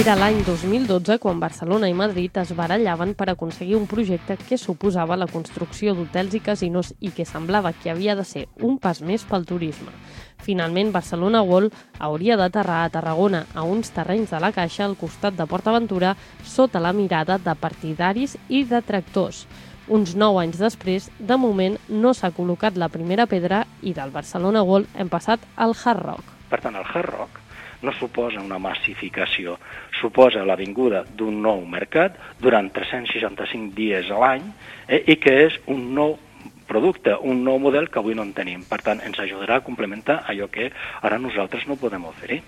Era l'any 2012 quan Barcelona i Madrid es barallaven per aconseguir un projecte que suposava la construcció d'hotels i casinos i que semblava que havia de ser un pas més pel turisme. Finalment, Barcelona World hauria d'aterrar a Tarragona, a uns terrenys de la Caixa al costat de PortAventura, sota la mirada de partidaris i detractors. Uns 9 anys després, de moment, no s'ha col·locat la primera pedra i del Barcelona World hem passat al Hard Rock. Per tant, el Hard Rock no suposa una massificació, suposa la vinguda d'un nou mercat durant 365 dies a l'any i que és un nou producte, un nou model que avui no en tenim. Per tant, ens ajudarà a complementar allò que ara nosaltres no podem oferir.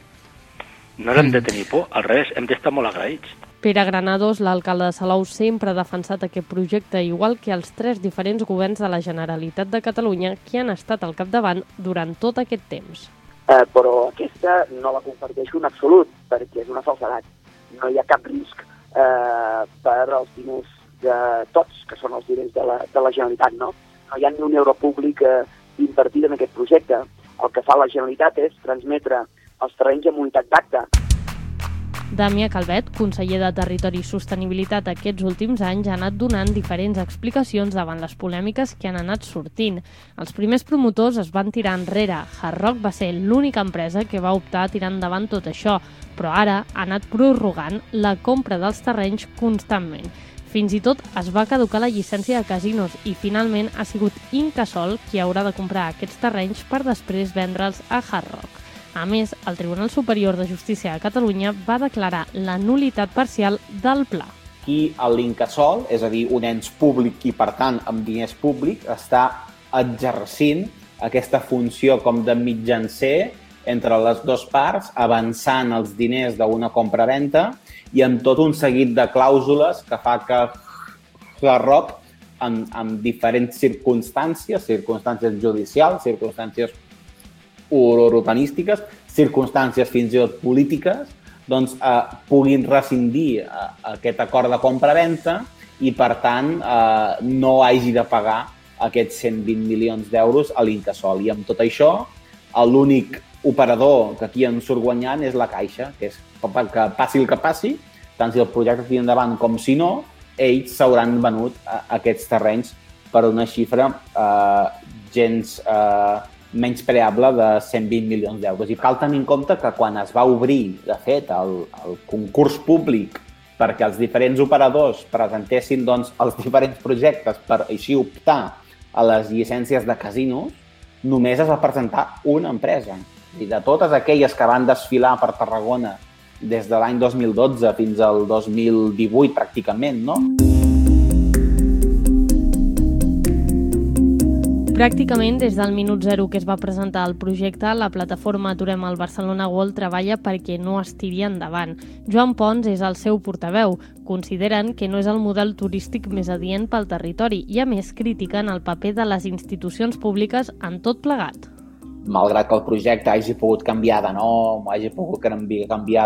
No hem de tenir por, al revés, hem d'estar molt agraïts. Pere Granados, l'alcalde de Salou, sempre ha defensat aquest projecte, igual que els 3 diferents governs de la Generalitat de Catalunya que han estat al capdavant durant tot aquest temps. Però aquesta no la comparteixo en absolut, perquè és una falsedat. No hi ha cap risc per als diners de tots, que són els diners de la Generalitat, no? No hi ha ni un euro públic invertit en aquest projecte. El que fa la Generalitat és transmetre els terrenys amb unitat d'acte. Damià Calvet, conseller de Territori i Sostenibilitat aquests últims anys, ha anat donant diferents explicacions davant les polèmiques que han anat sortint. Els primers promotors es van tirar enrere. Hard Rock va ser l'única empresa que va optar a tirar endavant tot això, però ara ha anat prorrogant la compra dels terrenys constantment. Fins i tot es va caducar la llicència de casinos i finalment ha sigut Incasòl qui haurà de comprar aquests terrenys per després vendre'ls a Hard Rock. A més, el Tribunal Superior de Justícia de Catalunya va declarar la nul·litat parcial del pla. Aquí l'Incasòl, és a dir, un ens públic i, per tant, amb diners públics, està exercint aquesta funció com de mitjancer entre les dues parts, avançant els diners d'una compra-venta i amb tot un seguit de clàusules que fa que Hard Rock, en diferents circumstàncies judicials, circumstàncies urbanístiques, circumstàncies fins i tot polítiques, doncs puguin rescindir aquest acord de compra-venta i, per tant, no hagi de pagar aquests 120 milions d'euros a l'Incasòl. I amb tot això, l'únic operador que aquí en surt guanyant és la Caixa, que és que passi el que passi, tant si el projecte tira endavant com si no, ells s'hauran venut aquests terrenys per una xifra gens menyspreable de 120 milions d'euros. I cal tenir en compte que quan es va obrir, de fet, el concurs públic perquè els diferents operadors presentessin els diferents projectes per així optar a les llicències de casinos, només es va presentar una empresa. I de totes aquelles que van desfilar per Tarragona des de l'any 2012 fins al 2018, pràcticament, no? Pràcticament des del minut zero que es va presentar el projecte, la plataforma Aturem el Barcelona World treballa perquè no es tiri endavant. Joan Pons és el seu portaveu. Consideren que no és el model turístic més adient pel territori i, a més, critiquen el paper de les institucions públiques en tot plegat. Malgrat que el projecte hagi pogut canviar de nom, hagi pogut canviar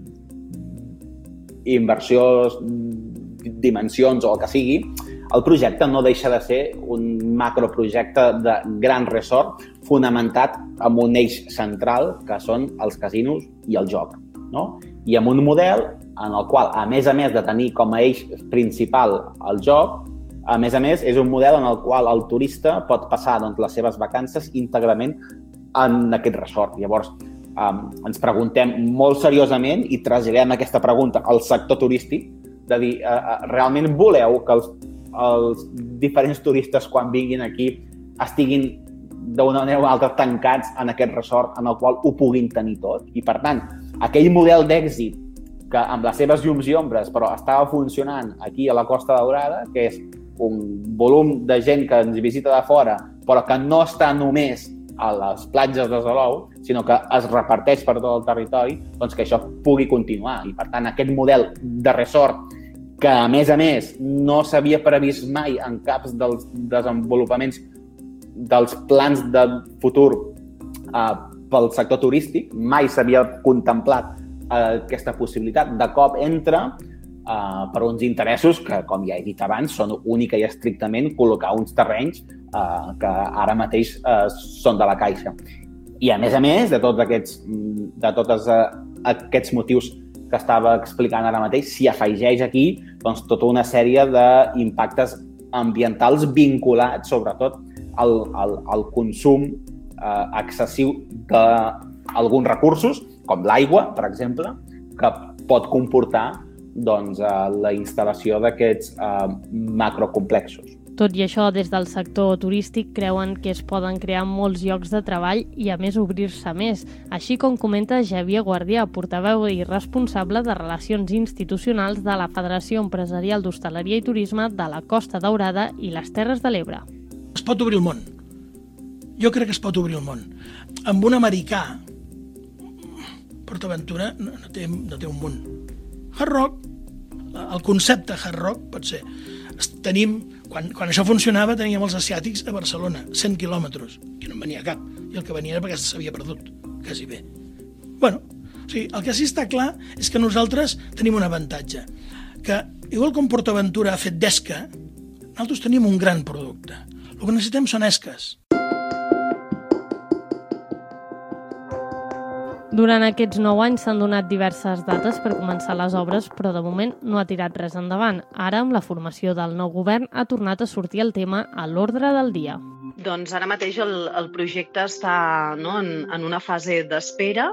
d'inversió, dimensions o el que sigui, el projecte no deixa de ser un macroprojecte de gran ressort fonamentat en un eix central que són els casinos i el joc, no? I amb un model en el qual, a més de tenir com a eix principal el joc, a més, és un model en el qual el turista pot passar les seves vacances íntegrament en aquest ressort. Llavors, ens preguntem molt seriosament i traslladem aquesta pregunta al sector turístic de dir, realment voleu que els diferents turistes quan vinguin aquí estiguin d'una manera o altra tancats en aquest ressort en el qual ho puguin tenir tot? I, per tant, aquell model d'èxit que amb les seves llums i ombres però estava funcionant aquí a la Costa Daurada, que és un volum de gent que ens visita de fora però que no està només a les platges de Salou, sinó que es reparteix per tot el territori, doncs que això pugui continuar. I, per tant, aquest model de resort que, a més, no s'havia previst mai en caps dels desenvolupaments dels plans de futur pel sector turístic, mai s'havia contemplat aquesta possibilitat. De cop entra per uns interessos que, com ja he dit abans, són única i estrictament col·locar uns terrenys que ara mateix són de la Caixa. I, a més, de tots aquests motius que estava explicant ara mateix, s'hi afegeix aquí doncs, tota una sèrie d'impactes ambientals vinculats, sobretot, al consum excessiu d'alguns recursos, com l'aigua, per exemple, que pot comportar doncs, la instal·lació d'aquests macrocomplexos. Tot i això, des del sector turístic creuen que es poden crear molts llocs de treball i, a més, obrir-se més, així com comenta Xavier Guardià, portaveu i responsable de Relacions Institucionals de la Federació Empresarial d'Hostaleria i Turisme de la Costa Daurada i les Terres de l'Ebre. Es pot obrir el món. Jo crec que es pot obrir el món. Amb un americà, PortAventura no té un món. Hard Rock, el concepte Hard Rock pot ser... Quan això funcionava teníem els asiàtics a Barcelona, 100 quilòmetres, que no en venia cap, i el que venia era perquè s'havia perdut, quasi bé. O sigui, el que sí està clar és que nosaltres tenim un avantatge, que igual com PortAventura ha fet d'esca, nosaltres tenim un gran producte. El que necessitem són esques. Durant aquests 9 anys s'han donat diverses dates per començar les obres, però de moment no ha tirat res endavant. Ara, amb la formació del nou govern, ha tornat a sortir el tema a l'ordre del dia. Doncs ara mateix el projecte està en una fase d'espera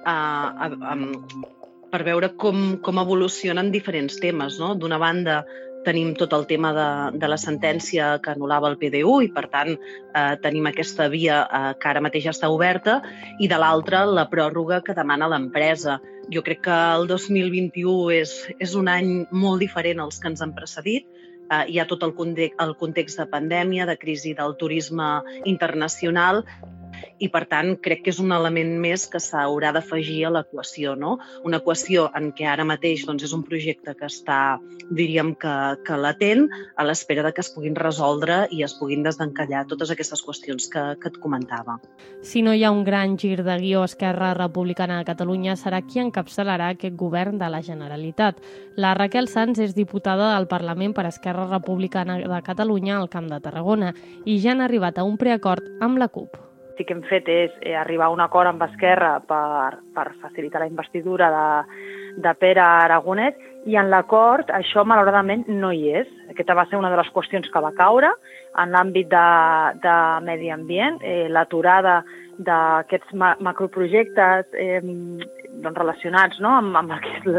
per veure com evolucionen diferents temes. D'una banda, tenim tot el tema de la sentència que anul·lava el PDU i, per tant, tenim aquesta via que ara mateix està oberta, i de l'altra, la pròrroga que demana l'empresa. Jo crec que el 2021 és un any molt diferent als que ens han precedit. Hi ha tot el context de pandèmia, de crisi del turisme internacional, i, per tant, crec que és un element més que s'haurà d'afegir a l'equació, no? Una equació en què ara mateix és un projecte que està, diríem que latent, a l'espera que es puguin resoldre i es puguin desencallar totes aquestes qüestions que et comentava. Si no hi ha un gran gir de guió, Esquerra Republicana de Catalunya serà qui encapçalarà aquest govern de la Generalitat. La Raquel Sans és diputada del Parlament per Esquerra Republicana de Catalunya al Camp de Tarragona i ja han arribat a un preacord amb la CUP. El que hem fet és arribar a un acord amb Esquerra per facilitar la investidura de Pere Aragonès, i en l'acord això malauradament no hi és. Aquesta va ser una de les qüestions que va caure en l'àmbit de medi ambient, l'aturada d'aquests macroprojectes relacionats amb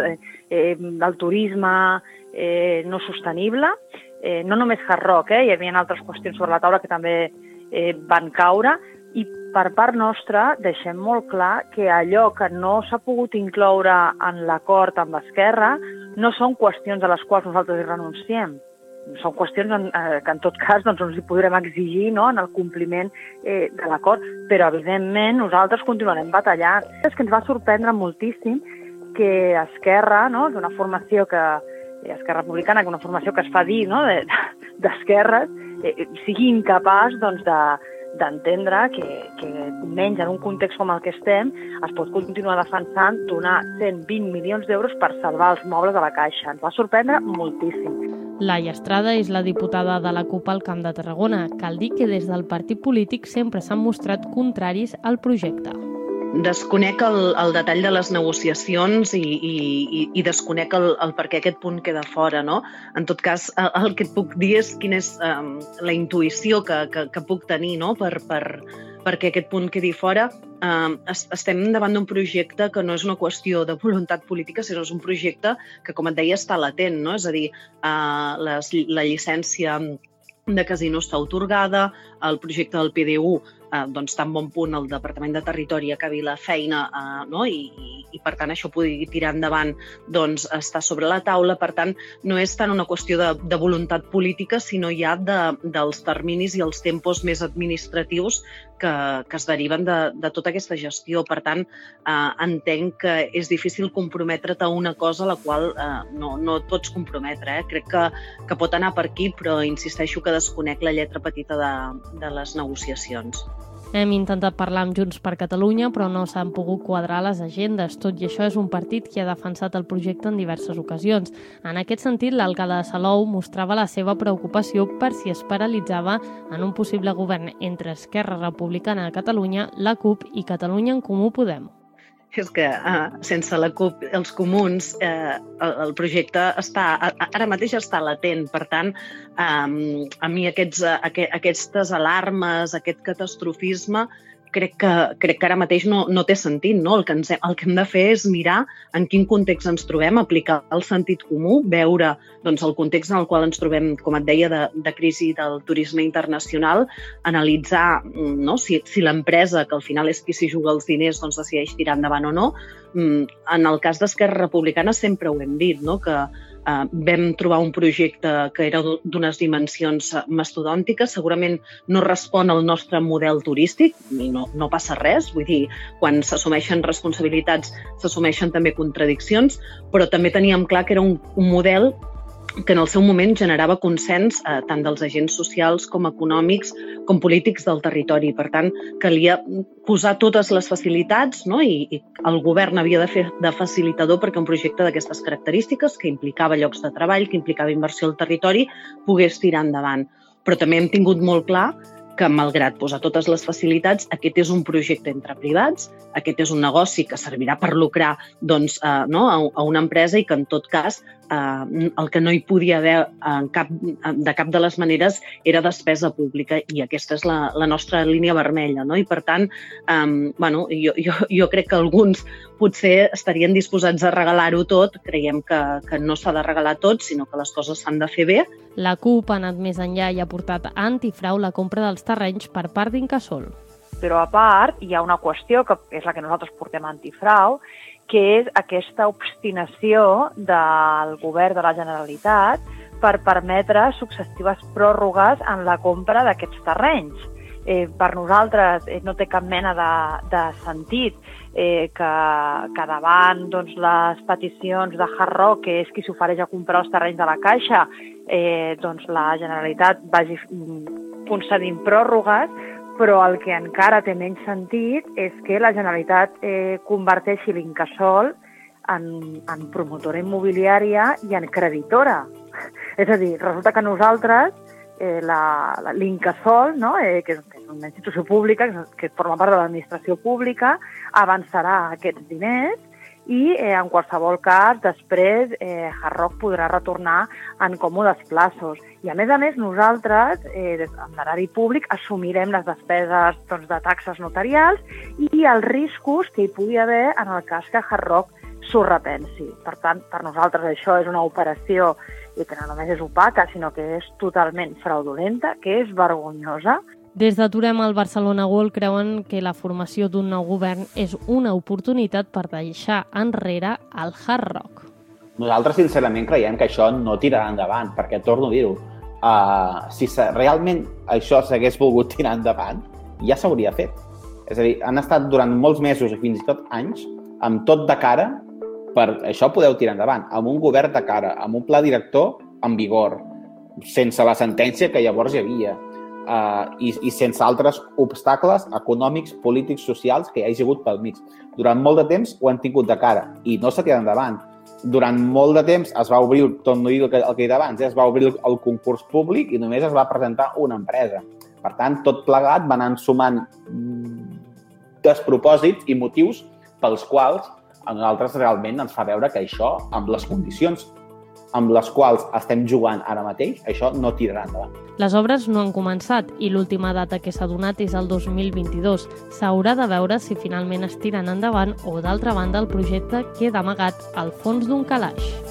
el turisme no sostenible. No només Hard Rock, hi havia altres qüestions sobre la taula que també van caure. I per part nostra deixem molt clar que allò que no s'ha pogut incloure en l'acord amb Esquerra no són qüestions a les quals nosaltres hi renunciem. Són qüestions que en tot cas ens hi podrem exigir en el compliment de l'acord, però evidentment nosaltres continuarem batallant. És que ens va sorprendre moltíssim que Esquerra, que una formació Esquerra Republicana, que una formació que es fa dir d'esquerres, sigui incapaç d'entendre que menys en un context com el que estem es pot continuar defensant donar 120 milions d'euros per salvar els mobles de la Caixa. Ens va sorprendre moltíssim. Laia Estrada és la diputada de la CUP al Camp de Tarragona. Cal dir que des del partit polític sempre s'han mostrat contraris al projecte. Desconec el detall de les negociacions i desconec el per què aquest punt queda fora, no? En tot cas, el que et puc dir és quina és la intuïció que puc tenir, no? Perquè aquest punt quedi fora. Estem davant d'un projecte que no és una qüestió de voluntat política, sinó és un projecte que, com et deia, està latent, no? És a dir, la llicència de casino està atorgada, el projecte del PDU tan bon punt el Departament de Territori acabi la feina i per tant això pugui tirar endavant està sobre la taula. Per tant, no és tant una qüestió de voluntat política, sinó ja dels terminis i els tempos més administratius que es deriven de tota aquesta gestió. Per tant, entenc que és difícil comprometre't a una cosa a la qual no et pots comprometre. Crec que pot anar per aquí, però insisteixo que desconec la lletra petita de les negociacions. Hem intentat parlar amb Junts per Catalunya, però no s'han pogut quadrar les agendes. Tot i això, és un partit que ha defensat el projecte en diverses ocasions. En aquest sentit, l'alcalde de Salou mostrava la seva preocupació per si es paralitzava en un possible govern entre Esquerra Republicana de Catalunya, la CUP i Catalunya en Comú Podem. És que sense la CUP, els comuns, el projecte ara mateix està latent. Per tant, a mi aquestes alarmes, aquest catastrofisme, crec que ara mateix no té sentit, no? El que hem de fer és mirar en quin context ens trobem, aplicar el sentit comú, veure doncs, el context en el qual ens trobem, com et deia, de crisi del turisme internacional, analitzar si l'empresa, que al final és qui s'hi juga els diners, doncs decideix tirar endavant o no. En el cas d'Esquerra Republicana sempre ho hem dit, no? Que vam trobar un projecte que era d'unes dimensions mastodòntiques, segurament no respon al nostre model turístic i no passa res, vull dir, quan s'assumeixen responsabilitats s'assumeixen també contradiccions, però també teníem clar que era un model que en el seu moment generava consens tant dels agents socials com econòmics com polítics del territori. Per tant, calia posar totes les facilitats, no? I el govern havia de fer de facilitador perquè un projecte d'aquestes característiques, que implicava llocs de treball, que implicava inversió al territori, pogués tirar endavant. Però també hem tingut molt clar que, malgrat posar totes les facilitats, aquest és un projecte entre privats, aquest és un negoci que servirà per lucrar a una empresa i que, en tot cas, el que no hi podia haver de cap de les maneres era despesa pública, i aquesta és la nostra línia vermella, no? I, per tant, jo crec que alguns potser estarien disposats a regalar-ho tot. Creiem que no s'ha de regalar tot, sinó que les coses s'han de fer bé. La CUP ha anat més enllà i ha portat a antifrau la compra dels terrenys per part d'Incasòl. Però a part hi ha una qüestió que és la que nosaltres portem a antifrau, que és aquesta obstinació del govern de la Generalitat per permetre successives pròrrogues en la compra d'aquests terrenys. Per nosaltres no té cap mena de sentit que davant les peticions de Hard Rock, que és qui s'ofereix a comprar els terrenys de la Caixa, la Generalitat vagi concedint pròrrogues, però el que encara té menys sentit és que la Generalitat converteixi l'Incasòl en promotora immobiliària i en creditora. És a dir, resulta que nosaltres, l'Incasòl, que és una institució pública, que forma part de l'administració pública, avançarà aquests diners i en qualsevol cas després Hard Rock podrà retornar en còmodes plaços. I a més, nosaltres, amb l'erari públic, assumirem les despeses de taxes notarials i els riscos que hi pugui haver en el cas que Hard Rock s'ho repensi. Per tant, per nosaltres això és una operació que no només és opaca, sinó que és totalment fraudulenta, que és vergonyosa. Des d'Aturem el Barcelona World creuen que la formació d'un nou govern és una oportunitat per deixar enrere el Hard Rock. Nosaltres, sincerament, creiem que això no tirarà endavant, perquè, torno a dir-ho, si realment això s'hagués volgut tirar endavant, ja s'hauria fet. És a dir, han estat durant molts mesos i fins i tot anys amb tot de cara per això podeu tirar endavant, amb un govern de cara, amb un pla director en vigor, sense la sentència que llavors hi havia, i sense altres obstacles econòmics, polítics, socials que hi hagi hagut pel mig. Durant molt de temps ho han tingut de cara i no s'ha tirat endavant. Durant molt de temps es va obrir, torno a dir el que he dit abans, es va obrir el concurs públic i només es va presentar una empresa. Per tant, tot plegat va anant sumant despropòsits i motius pels quals a nosaltres realment ens fa veure que això, amb les condicions amb les quals estem jugant ara mateix, això no tirarà endavant. Les obres no han començat i l'última data que s'ha donat és el 2022. S'haurà de veure si finalment es tiren endavant o, d'altra banda, el projecte queda amagat al fons d'un calaix.